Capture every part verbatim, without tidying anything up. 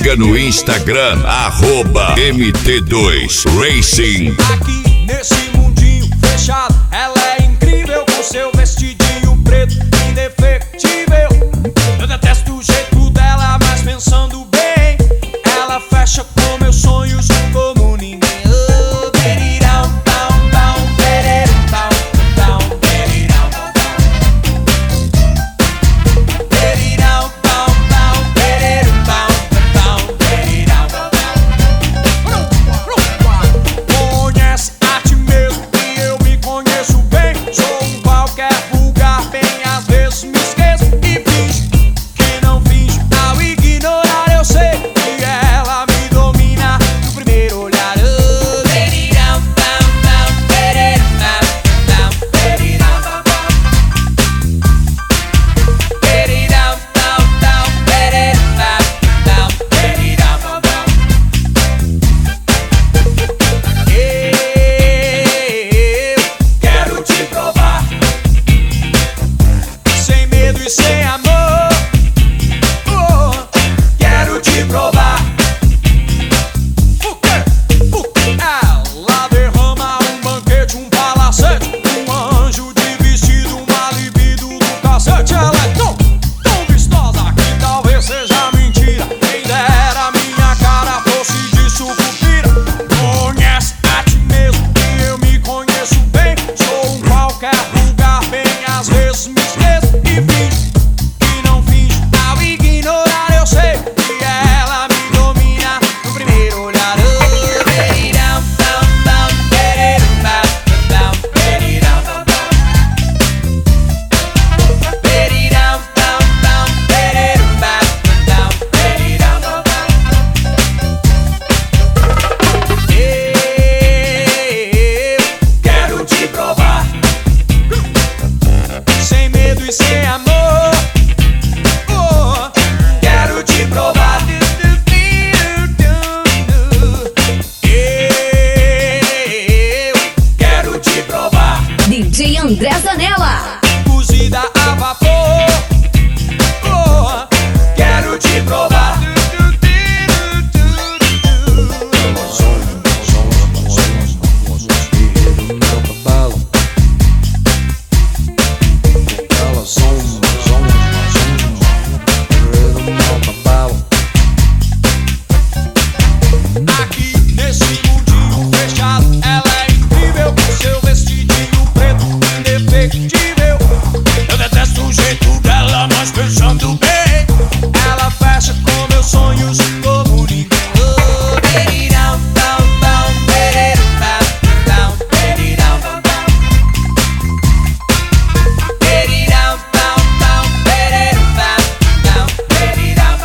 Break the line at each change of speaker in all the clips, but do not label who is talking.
siga no Instagram, arroba M T dois Racing.
Aqui nesse mundinho fechado, ela é incrível com seu vestidinho preto indefectível. Eu detesto o jeito dela, mas pensando bem, ela fecha com meus sonhos como ninguém. Oh, berirão, tão, tão, berirão, tão, tão, berirão, tão, berirão, tão, tão, berirão, tão, tão, berirão, tão. Conhece a ti mesmo e eu me conheço bem. Sou um qualquer vulgar, bem às vezes me esqueço e finge que não finge. Ao ignorar eu sei que ela me domina no primeiro olhar. Oh, berirão, tão, tão, berirão, tão, berirão, berirão, tão, tão, berirão, tão, berirão, eu quero te provar, sem medo e sem amor. Oh, quero te provar. Ela derrama um banquete, um palacete, um anjo de vestido, uma libido do cacete. Ela é tão, tão vistosa que talvez seja mentira. Quem dera minha cara fosse de sucupira. Conhece a ti mesmo e eu me conheço bem. Sou um qualquer vulgar, bem às vezes me esqueço e finge que não finge. Ao ignorar eu sei que ela me domina no primeiro olhar. Oh, berirão, tão, tão, berirão, tão, berirão, berirão, tão, tão, berirão, tão, berirão. Eu quero te provar, sem medo e sem amor. Oh, quero te provar. Eu quero te provar.
D J André Zanella.
Cozida a vapor. Oh, quero te provar. Aqui nesse mundinho fechado, ela é incrível com seu vestidinho preto indefectível. Eu detesto o jeito dela, mas pensando bem, ela fecha com meus sonhos como ninguém. Oh, berirão, tão, tão, berirão, tão, berirão, berirão, tão, tão, berirão, tão, berirão,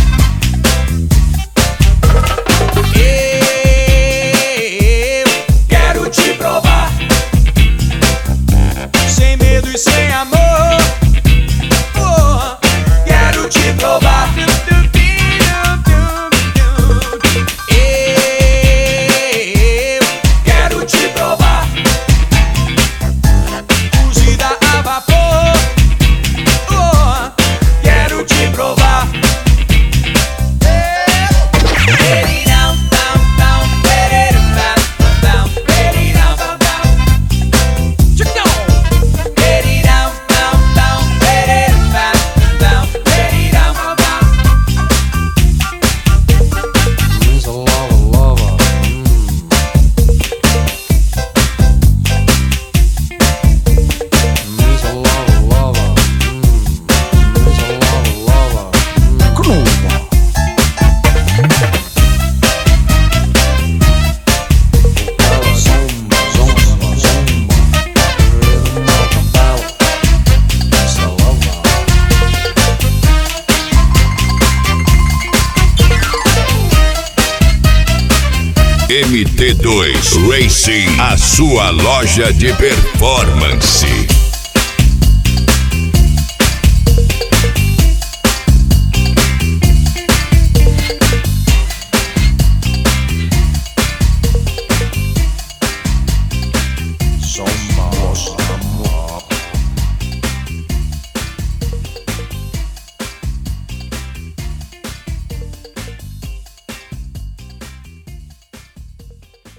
eu quero te provar, sem medo e sem amor. Oh, quero te provar. Eu quero te provar. Cozida a vapor. Oh, quero te provar. Berirão, tão, tão, berirão, tão, berirão, berirão, tão, tão, berirão, tão, berirão.
Miss a lover, lover. Miss a lover, lover. Miss a lover, lover. Ela zomba, zomba, zomba. Rhythm of the ballad. Miss a lover.
M T dois Racing, a sua loja de performance.
Zomba.